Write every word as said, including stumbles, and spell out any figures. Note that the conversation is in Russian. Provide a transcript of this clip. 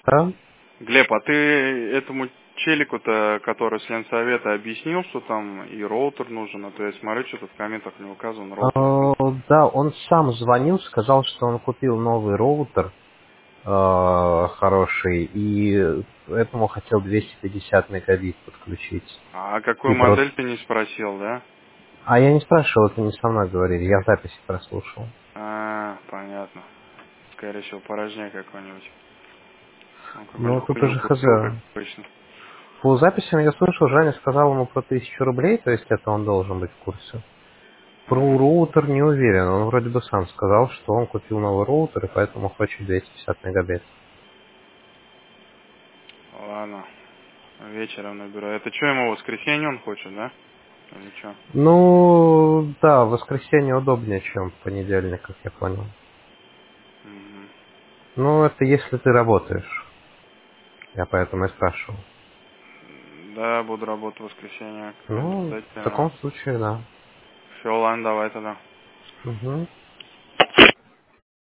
Да? Глеб, а ты этому челику-то, который с Ленсовета, объяснил, что там и роутер нужен, а то я смотрю, что-то в комментах не указан роутер. А, да, он сам звонил, сказал, что он купил новый роутер э, хороший, и этому хотел двести пятьдесят мегабит подключить. А какую И просто... модель ты не спросил, да? А я не спрашивал, это не со мной говорили, я в записи прослушал. А, понятно. Скорее всего, порожняк какой-нибудь. Он Ну, какой-нибудь тут хуйню уже купил, как хз. обычно. По записям я слышал, Женя сказал ему про тысячу рублей, то есть это он должен быть в курсе. Про Угу. роутер не уверен, он вроде бы сам сказал, что он купил новый роутер, и поэтому хочет двести пятьдесят мегабит. Ладно, вечером наберу. Это что, ему в воскресенье он хочет, да? Или что? Ну, да, в воскресенье удобнее, чем в понедельник, как я понял. Угу. Ну, это если ты работаешь. Я поэтому и спрашивал. Да, буду работать в воскресенье. Ну, Обязательно. в таком случае, да. Все, ладно, давай тогда. Угу.